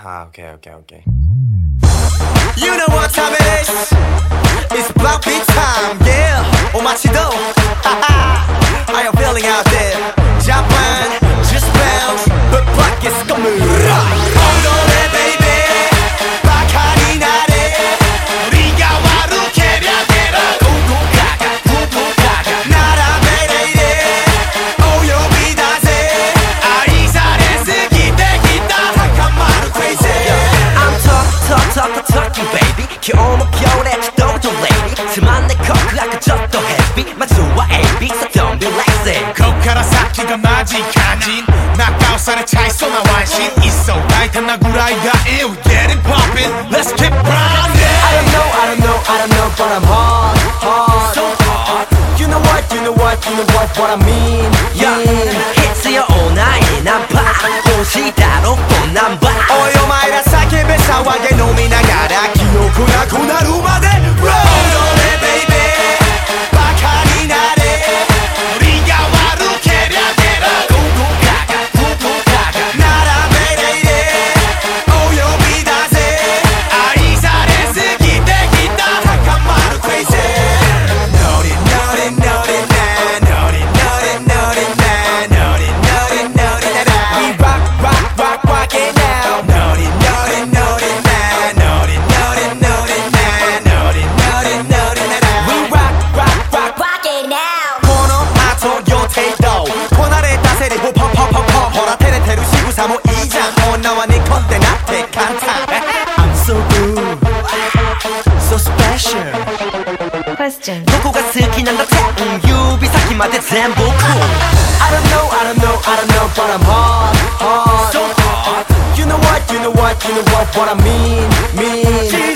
Ah, okay, okay, okay. You know what time it is? It's block beat time, yeah. 오마치도, haha. How you feeling out there? Japan, just bounce, but black is coming. 오늘의 baby, 바카리 나래. 우리가 와루 개별대로 구구가가 나라 베레이레. 오요비다세. 아이사레스 기대기다 타카마루 crazy. I'm talking baby 今日も強烈どうぞ lady つまんね告白ちょっとヘビーまずは AB so don't be lazy こっから先がマジ肝心中尾されちゃいそうなワンシーン一層大胆なぐらいが In we getting poppin' Let's keep running I don't know but I'm hard So hard You know what what I mean Hits you all night ナンバー欲しいだろこんナンバーおいお前ら叫べ騒げ飲みながら記憶なくなるまで Roll 踊れ baby バカになれ 우리が悪けりゃ出ろゴゴガガゴゴガガ並べれいれお呼びだぜ愛されすぎてきた高まる crazy Naughty naughty naughty na naughty naughty naughty na naughty naughty naughty na We rock it now Naughty naughty naughty na naughty naughty naughty na naughty naughty naughty na We rock it now この後予定どうこなれたセリフポンポンポンポンほら照れてる仕草もいいじゃん女は煮込んでなって簡単 I'm so good So special Question どこが好きなんだって指先まで全部 cool I don't know but I'm hard So hard You know what what I mean